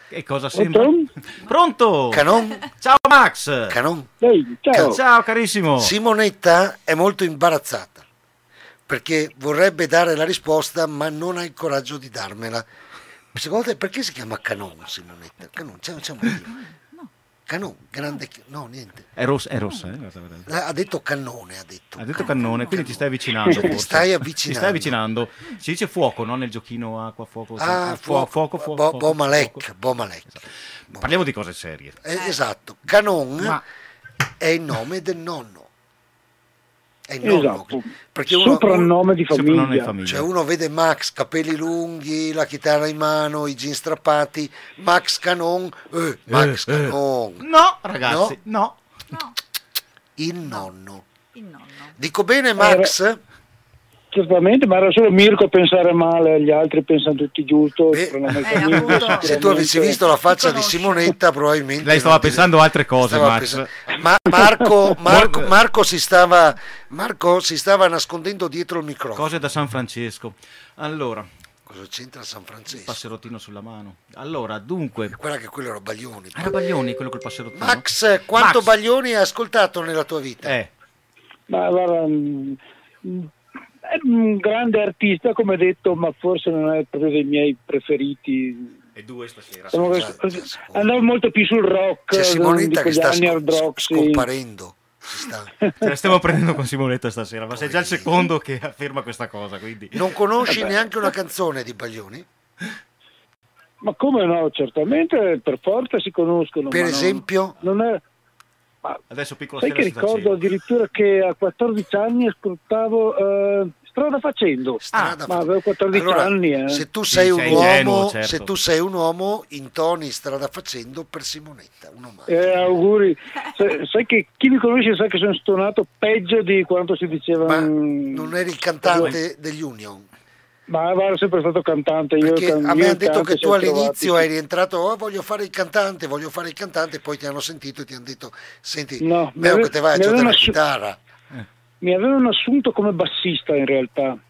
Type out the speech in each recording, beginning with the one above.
E cosa sembra? Pronto? Pronto? Canon? Ciao Max! Canon? Ehi, ciao. Ciao carissimo! Simonetta è molto imbarazzata perché vorrebbe dare la risposta ma non ha il coraggio di darmela. Secondo te perché si chiama Canon Simonetta? Canon, c'è un motivo. Canon, grande, no, niente. È rossa, Ha detto cannone, Ha detto cannone, quindi ti stai avvicinando. Ti Forse. stai avvicinando. Ti stai avvicinando. Si dice fuoco, no? Nel giochino acqua, fuoco. Fuoco. Bomalek. Parliamo di cose serie. Esatto, Canon è il nome del nonno. È il nonno. Esatto. Perché Soprannome di famiglia. Cioè uno vede Max, capelli lunghi, la chitarra in mano, i jeans strappati, Max Canon, Max Canon. No, ragazzi, no. Il nonno. Dico bene, Max? Certamente, ma era solo Mirko a pensare male, gli altri pensano tutti giusto. Se tu avessi visto la faccia di Simonetta, probabilmente lei stava pensando altre cose, Max. Marco si stava nascondendo dietro il microfono. Cose da San Francesco. Allora, cosa c'entra San Francesco? Passerottino sulla mano. Allora, dunque, guarda che quello era Baglioni. Era Baglioni, quello col passerottino. Max, quanto Baglioni hai ascoltato nella tua vita? Ma guarda, è un grande artista, come detto, ma forse non è proprio dei miei preferiti. E due stasera. Andavo molto più sul rock. C'è Simonetta che sta scomparendo. Ce la stiamo prendendo con Simonetta stasera, ma sei già il secondo che afferma questa cosa, quindi. Non conosci neanche una canzone di Baglioni? Ma come no, certamente, per forza si conoscono. Per esempio? Non è... Adesso piccola sai che ricordo addirittura che a 14 anni ascoltavo Strada Facendo. Ma avevo 14 anni. Se tu sei un uomo, certo. Se tu sei un uomo, intoni Strada Facendo per Simonetta. Auguri. Sai che chi mi conosce sa che sono stonato peggio di quanto si diceva. Ma non eri il cantante degli Union? Ma ero sempre stato cantante. A me hanno detto che tu all'inizio eri entrato, voglio fare il cantante, poi ti hanno sentito e ti hanno detto, senti, che te vai a giocare la chitarra. Mi avevano assunto come bassista in realtà.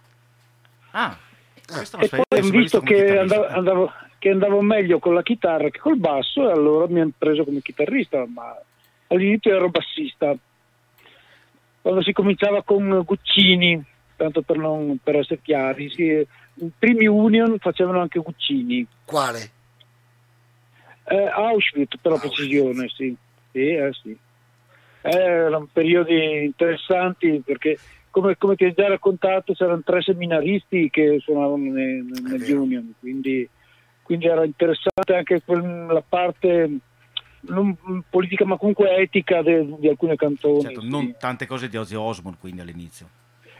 E poi ho visto che andavo meglio con la chitarra che col basso, e allora mi hanno preso come chitarrista, ma all'inizio ero bassista. Quando si cominciava con Guccini, tanto per essere chiari, i primi Union facevano anche Guccini. Quale? Auschwitz, per la precisione, sì. Sì. Erano periodi interessanti perché, come ti ho già raccontato, c'erano 3 seminaristi che suonavano negli Union, quindi era interessante anche la parte non politica ma comunque etica di alcune canzoni. Certo, non tante cose di Ozzy Osbourne quindi all'inizio.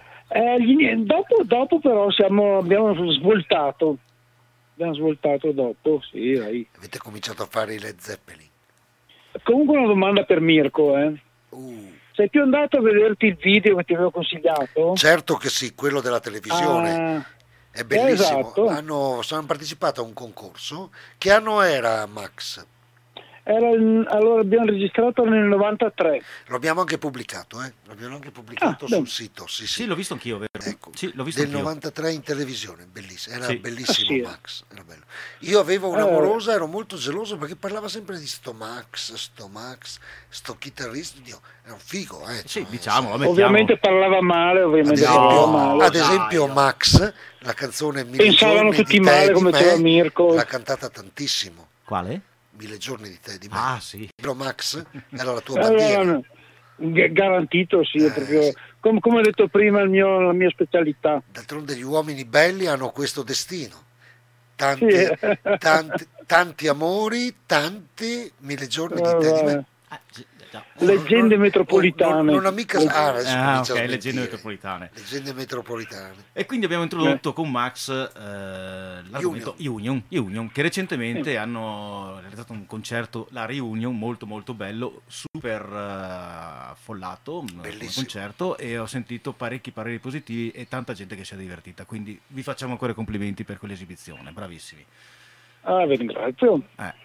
Dopo però abbiamo svoltato dopo, sì, dai. Avete cominciato a fare i Led Zeppelin. Comunque una domanda per Mirko, sei più andato a vederti il video che ti avevo consigliato? Certo che sì, quello della televisione. È bellissimo. Esatto. Hanno partecipato a un concorso. Che anno era, Max? Allora abbiamo registrato nel 93. Lo abbiamo anche pubblicato, sul sito. Sì, l'ho visto anch'io, vero? Ecco, sì, l'ho visto del anch'io. 93 in televisione, bellissimo. Era bellissimo, Max. Era bello. Io avevo un'amorosa, ero molto geloso perché parlava sempre di sto Max, sto chitarrista. Era un figo, Sì, diciamo. Ovviamente parlava male, ad esempio Max, la canzone Mille Pensavano giorni tutti di te male e come di te, me, Mirko. l'ha cantata tantissimo. Quale? 1000 giorni di te e di me. Sì. Però Max era la tua bandiera. Garantito, sì, è proprio sì. Come ho detto prima, la mia specialità. D'altronde gli uomini belli hanno questo destino. Tanti amori, tanti 1000 giorni di te e di me. Leggende metropolitane. Non ha mica leggende metropolitane. Leggende metropolitane. E quindi abbiamo introdotto con Max l'argomento Union, che recentemente hanno realizzato un concerto, la Reunion, molto molto bello, super affollato, un concerto, e ho sentito parecchi pareri positivi e tanta gente che si è divertita, quindi vi facciamo ancora i complimenti per quell'esibizione, bravissimi. Vi ringrazio.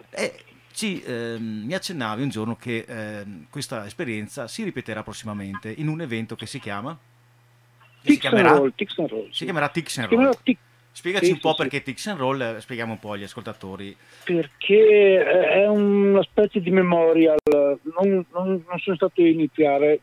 Mi accennavi un giorno che questa esperienza si ripeterà prossimamente in un evento che si chiama? Tix and Roll. Si chiamerà Tix and Roll. Spiegaci un po' perché Tix and Roll, spieghiamo un po' agli ascoltatori. Perché è una specie di memorial, non sono stato a iniziare,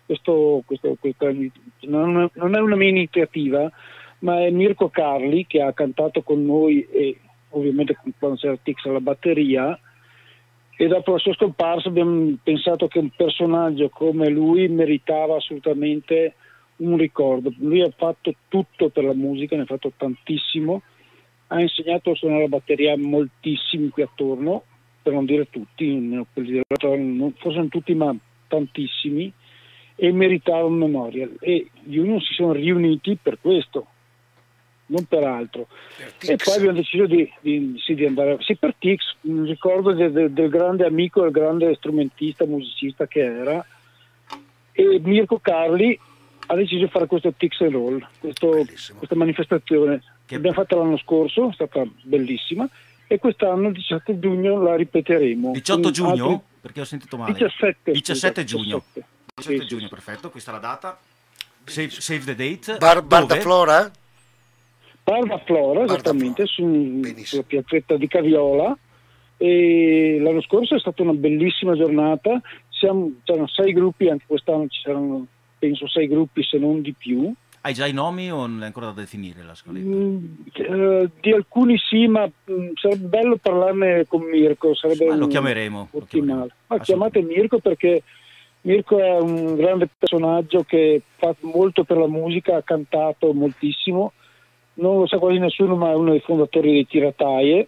non è una mia iniziativa, ma è Mirko Carli che ha cantato con noi e ovviamente quando c'era Tix alla batteria, e dopo la sua scomparsa abbiamo pensato che un personaggio come lui meritava assolutamente un ricordo. Lui ha fatto tutto per la musica, ne ha fatto tantissimo, ha insegnato a suonare la batteria a moltissimi qui attorno, per non dire tutti, forse non tutti ma tantissimi, e meritava un memorial, e gli Union si sono riuniti per questo, non per altro, e poi abbiamo deciso di andare per Tix, un ricordo del grande amico, del grande strumentista, musicista che era, e Mirko Carli ha deciso di fare questo Tix and Roll, questa manifestazione che abbiamo fatto l'anno scorso, è stata bellissima, e quest'anno il 17 giugno la ripeteremo. 18 giugno? Perché ho sentito male. 17 giugno. 17 sì, giugno, perfetto, questa è la data. Save the date. Barda Flora? Barda Flora, esattamente, sulla piazzetta di Caviola, e l'anno scorso è stata una bellissima giornata, c'erano 6 gruppi, anche quest'anno ci saranno penso 6 gruppi se non di più. Hai già i nomi o non è ancora da definire la scaletta? Di alcuni sì, ma sarebbe bello parlarne con Mirko, sarebbe lo chiameremo. Ottimale. Ma chiamate Mirko, perché Mirko è un grande personaggio che fa molto per la musica, ha cantato moltissimo, non lo sa quasi nessuno, ma è uno dei fondatori dei Tirataie.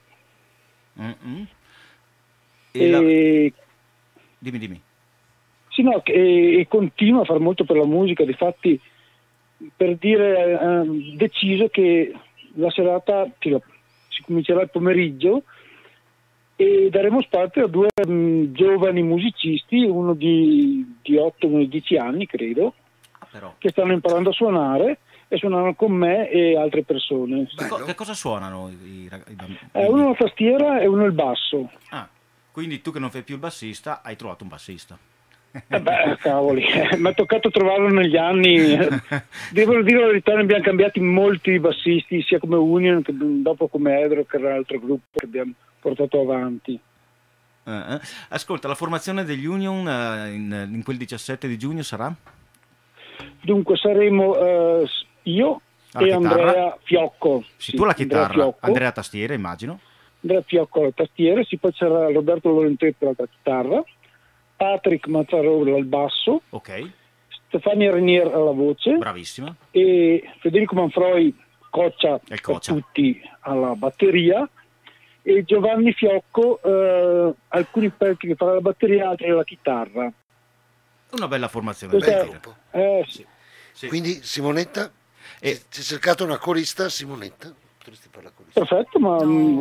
Dimmi. Sì, no, e continua a fare molto per la musica, difatti, per dire, ha deciso che la serata si comincerà il pomeriggio e daremo spazio a 2 giovani musicisti, uno di 8 e uno di 10 anni, credo, che stanno imparando a suonare e suonano con me e altre persone. Che cosa suonano i bambini? Uno la tastiera e uno il basso. Quindi tu che non fai più il bassista, hai trovato un bassista. Cavoli, mi è toccato trovarlo negli anni. Devo dire la verità, ne abbiamo cambiati molti bassisti, sia come Union che dopo come Edro, che era l'altro gruppo che abbiamo portato avanti. Ascolta, la formazione degli Union in quel 17 di giugno sarà? Dunque saremo io e Andrea Fiocco. Sì, tu la chitarra, Andrea tastiere, immagino. Andrea Fiocco alla tastiere, poi c'era Roberto Lorenzetto alla chitarra, Patrick Mazzarola al basso, Stefania Renier alla voce, bravissima, e Federico Manfroi Coccia per tutti alla batteria, e Giovanni Fiocco alcuni pezzi che farà la batteria, altri alla chitarra. Una bella formazione, bel gruppo. Sì. Quindi Simonetta, si è cercato una corista, Simonetta? Potresti fare la corista? Perfetto, ma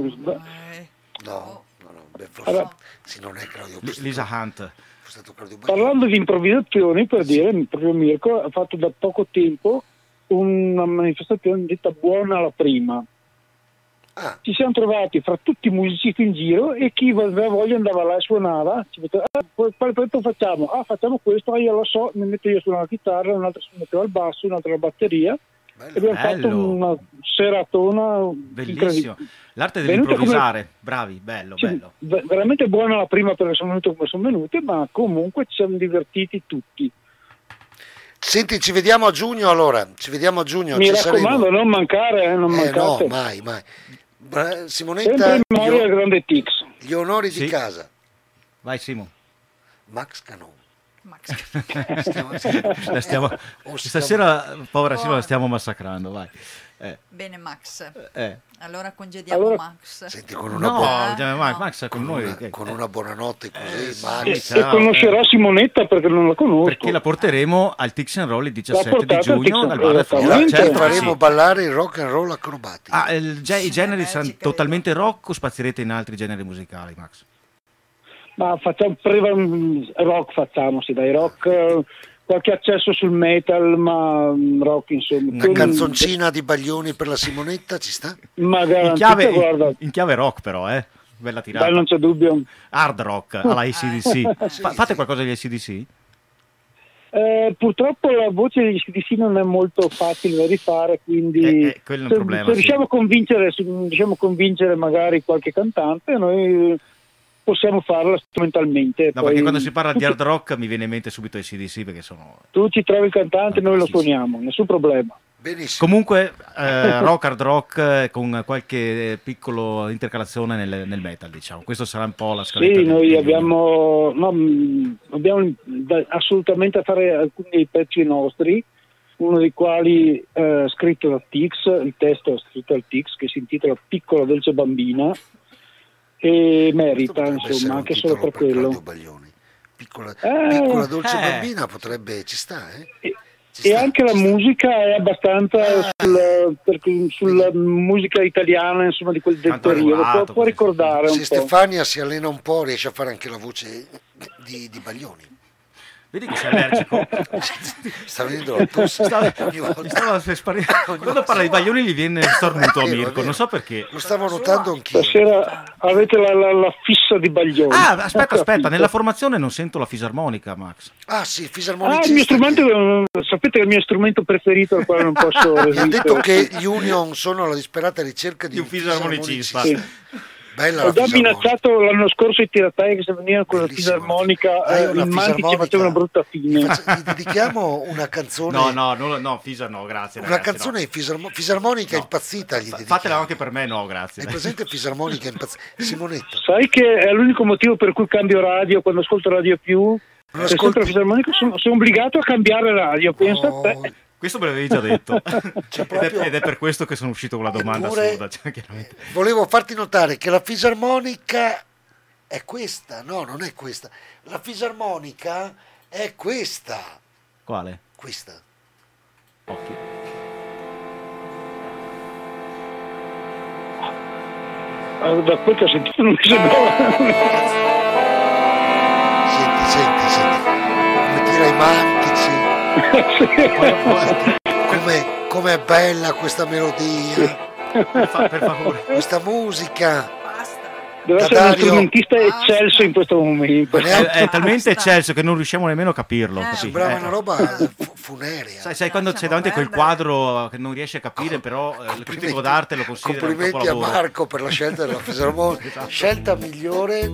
no, forse sì, non è Claudio Lisa Hunt. Parlando di improvvisazioni, per dire, proprio Mirko ha fatto da poco tempo una manifestazione detta Buona la prima. Ci siamo trovati fra tutti i musicisti in giro, e chi aveva voglia andava là e suonava. Ci metteva, quale progetto facciamo? Facciamo questo, io lo so, mi metto io a suonare la chitarra, un altro si metteva al basso, un altro la batteria. E abbiamo fatto una seratona bellissima. L'arte dell'improvvisare, bravi, bello. Veramente buona la prima, perché sono venuti come sono venuti, ma comunque ci siamo divertiti tutti. Senti, ci vediamo a giugno allora, Mi raccomando, non mancare, non mancate. No, mai. Simonetta, sempre in memoria al grande Tix. Gli onori di casa. Vai Simo. Max Canon. Stasera, povera Simo, la stiamo massacrando, vai. Bene Max, allora congediamo Max. Senti, con una Max con noi. Con una buonanotte così, Max. E conoscerò Simonetta, perché non la conosco. Perché la porteremo al Tix and Roll il 17 di giugno al Bar faremo ballare il rock and roll acrobatico. I generi saranno totalmente rock o spazierete in altri generi musicali, Max? Ma facciamo rock, rock, qualche accesso sul metal, ma rock insomma. Una canzoncina di Baglioni per la Simonetta ci sta? Ma in chiave rock però, bella tirata. Non c'è dubbio. Hard rock alla AC/DC. Fate qualcosa di AC/DC? Purtroppo la voce degli CDC non è molto facile da rifare, quindi quello è un problema, se riusciamo a convincere magari qualche cantante, noi possiamo farla strumentalmente. No, perché quando si parla di hard rock mi viene in mente subito i CDC, perché sono... Tu ci trovi il cantante, noi lo suoniamo, nessun problema. Benissimo. Comunque hard rock con qualche piccolo intercalazione nel metal, diciamo. Questo sarà un po' la scaletta. Sì, noi dobbiamo assolutamente fare alcuni dei pezzi nostri, uno dei quali scritto da Tix, il testo è scritto dal Tix, che si intitola Piccola Dolce Bambina, e merita, insomma, anche solo per quello. Piccola Dolce Bambina potrebbe, ci sta, E anche la musica è abbastanza sulla musica italiana, insomma, di quel del periodo, può ricordare un po'. Se Stefania si allena un po' riesce a fare anche la voce di Baglioni. Vedi che sei allergico? Sta venendo la tosse. Quando parla di Baglioni gli viene stornuto a Mirko, non so perché. Lo stavo notando anch'io. Stasera avete la fissa di Baglioni. Aspetta, nella formazione non sento la fisarmonica, Max. Ah sì, fisarmonicista. Il mio strumento, sapete che è il mio strumento preferito al quale non posso resistere. Mi ha detto che gli Union sono alla disperata ricerca di un fisarmonicista. Sì. Bella ho già minacciato l'anno scorso i tiratai che se venivano con la fisarmonica in Manti ci faceva una brutta fine. Gli dedichiamo una canzone. No, Fisa no, grazie. Una canzone fisarmonica impazzita. Fatela anche per me, no, grazie. Hai presente fisarmonica impazzita? Simonetta. Sai che è l'unico motivo per cui cambio radio quando ascolto Radio Più? Se ascolto la fisarmonica sono obbligato a cambiare radio, pensa a te. Questo me l'avevi già detto ed è per questo che sono uscito con la domanda assurda. Volevo farti notare che la fisarmonica è questa, no, non è questa. La fisarmonica è questa. Quale? Questa. Occhio. Da quel che ho sentito non mi sembrava. Senti. Come tira i mantici. Come è bella questa melodia, per favore, questa musica. Deve essere uno strumentista eccelso in questo momento. È talmente eccelso che non riusciamo nemmeno a capirlo. Sembrava una roba funerea. Sai quando c'è davanti quel quadro che non riesci a capire, però il critico d'arte lo considera un complimenti a Marco per la scelta della fisarmonica. Esatto. Scelta migliore.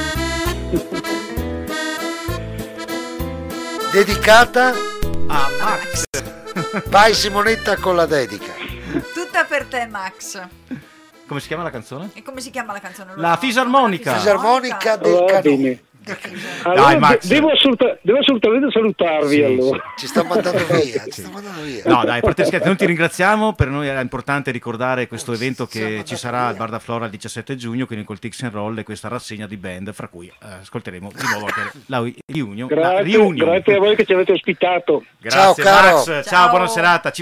Dedicata a Max. Vai Simonetta con la dedica. Tutta per te, Max. Come si chiama la canzone? E come si chiama la canzone? La fisarmonica. Fisarmonica del Canone. Allora, Max. Devo assolutamente salutarvi. Allora. Ci sta mandando via. No, dai, a parte scherzi, noi ti ringraziamo. Per noi era importante ricordare questo evento che ci sarà al Bar da Flora il 17 giugno, quindi col Tix and Roll e questa rassegna di band, fra cui ascolteremo di nuovo anche la Reunion. Grazie a voi che ci avete ospitato. Grazie, ciao, caro. Max. Ciao, buona serata.